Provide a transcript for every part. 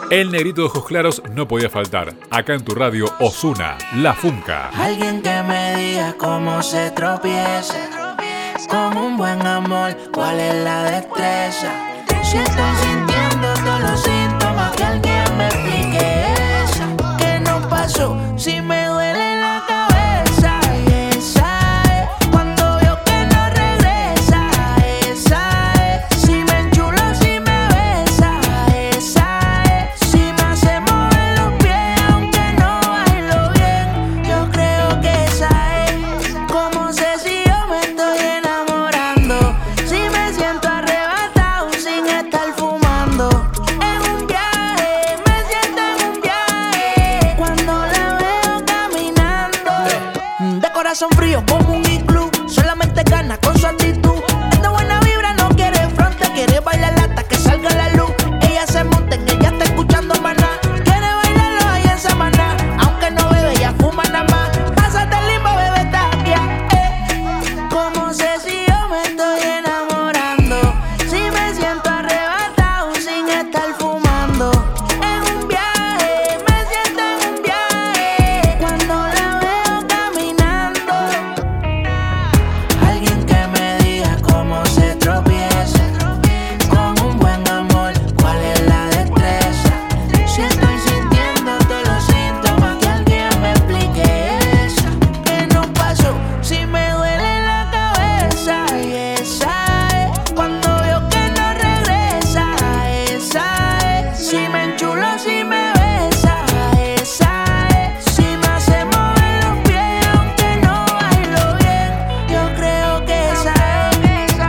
El negrito de ojos claros no podía faltar. Acá en tu radio, Ozuna, La Funka. Alguien que me diga cómo se tropieza con un buen amor, cuál es la destreza. Si estoy sintiendo todos los síntomas, que alguien me explique eso. ¿Qué nos pasó? Si me duele la cabeza, esa es. Cuando veo que no regresa, esa es. Si me enchulo, si me besa, esa es. Si me hace mover los pies, aunque no bailo bien, yo creo que esa es. ¿Cómo sé si yo me estoy enamorando? Si me siento arrebatado sin estar fumando. En un viaje, me siento en un viaje cuando la veo caminando. De corazón frío como un iglú, solamente gana con su actitud. Es de buena vibra, no quiere fronte, quiere bailar hasta que salga la luz. Ella se monta en ella, está escuchando maná. Quiere bailarlo ahí en Samaná, aunque no bebe, ella fuma nada más. Pásate el limbo, bebé, taquia, ¿Cómo sé si yo me estoy enamorando? Si me siento arrebatado sin estar fumando. En un viaje, me siento en un viaje cuando la veo caminando. Alguien que me diga cómo se tropieza con un buen amor, cuál es la destreza. Si estoy sintiendo todos los síntomas, que alguien me explique eso. ¿Qué nos pasó? Si me duele la cabeza, y esa es. Cuando veo que no regresa, esa es. Si me enchulo, si me besa, esa es. Si me hace mover los pies, aunque no bailo bien, yo creo que esa es.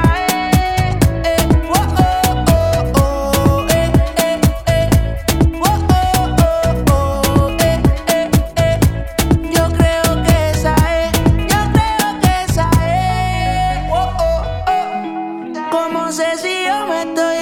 Oh, oh, oh, oh, oh, oh, oh, yo creo que esa es. Yo creo que esa es. Oh, oh, oh. ¿Cómo sé si yo me estoy